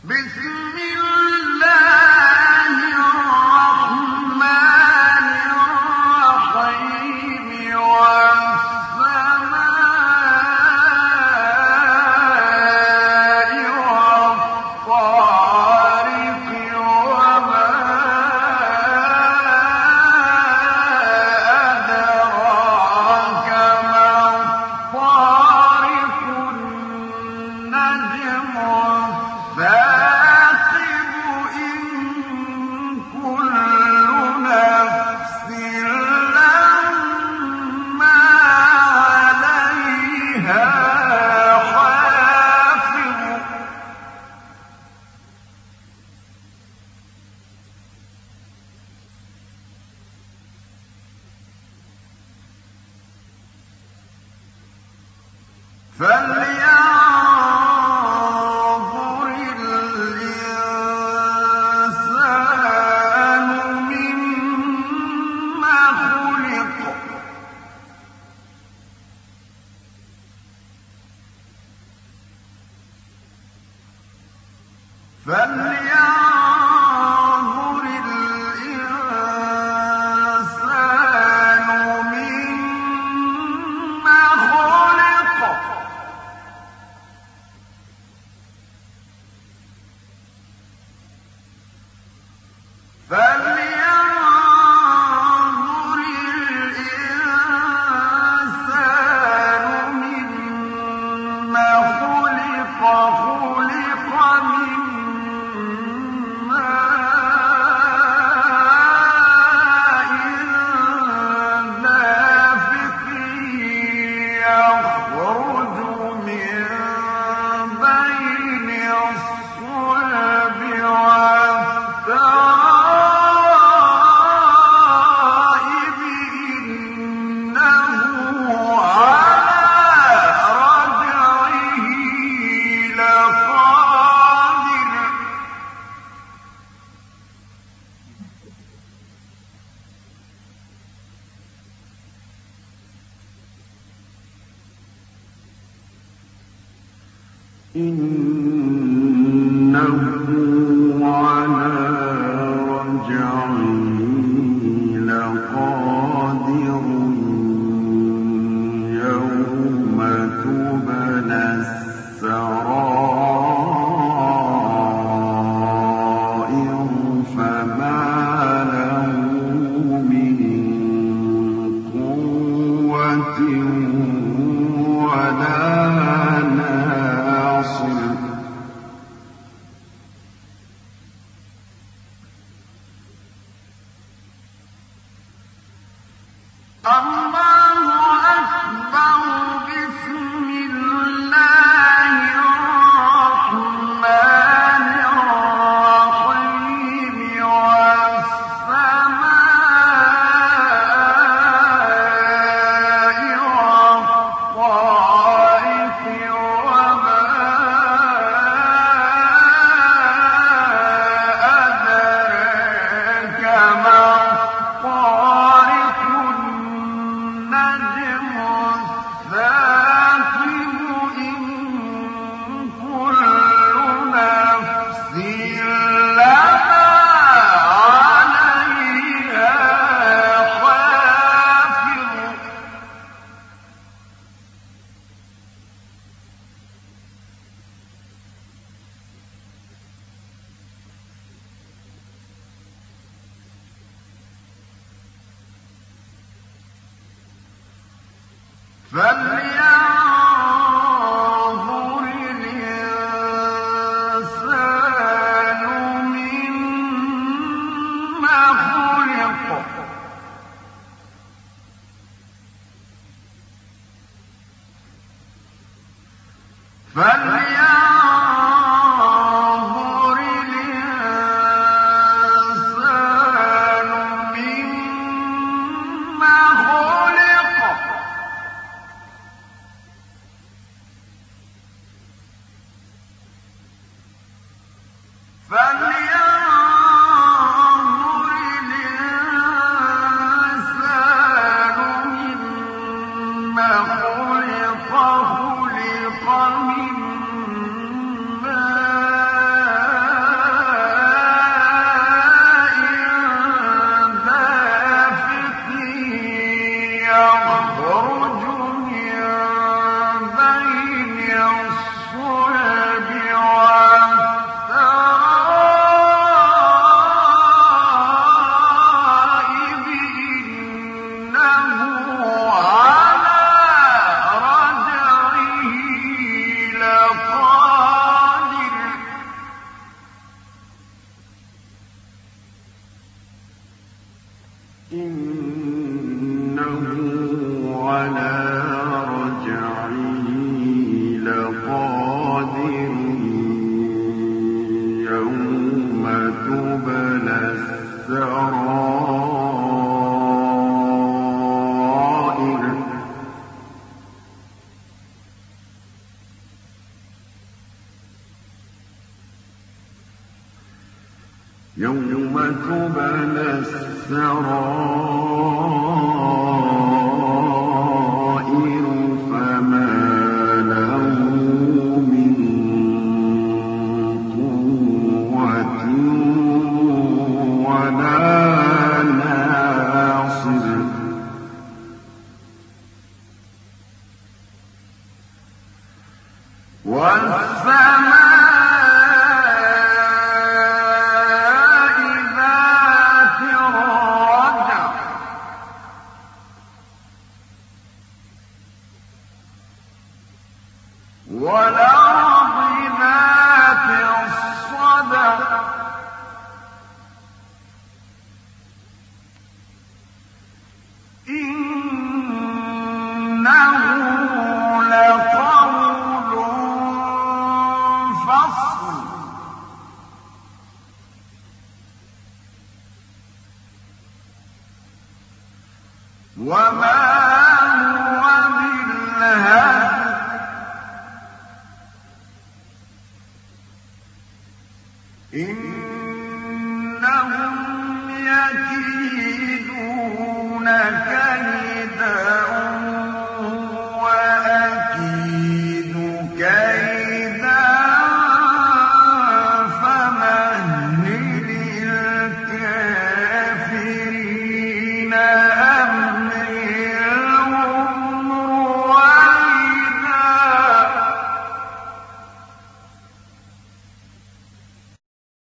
بسم الله الرحمن الرحيم والسماء والطارق وما أدراك ما الطارق النجم الثاقب إن كل نفس لما عليها حافظ فلينظر الإنسان مما خلق فلينظر الإنسان مما خلق فلينظر الإنسان مما خلق خلق من ماء دافق يخرج من بين الصلب والترائب إنه على رجعه لقادر إنه على رجعه لقادر يوم تبلى السرائر فما له من قوة ولا ناصر الله أكبر بسم الله الرحمن الرحيم والسماء والطارق وما أدراك ما الطارق النجم الثاقب إن كل نفس لما عليها حافظ فلينظر الإنسان مما خلق فلينظر الإنسان مما خلق إنه على رجعه لقادر يوم تبلى السرائر يوم تبلى السرائر فما له من قوة ولا ناصر والسماء والأرض ذات الصدع إنه لقول فصل وما هو بالهزل إن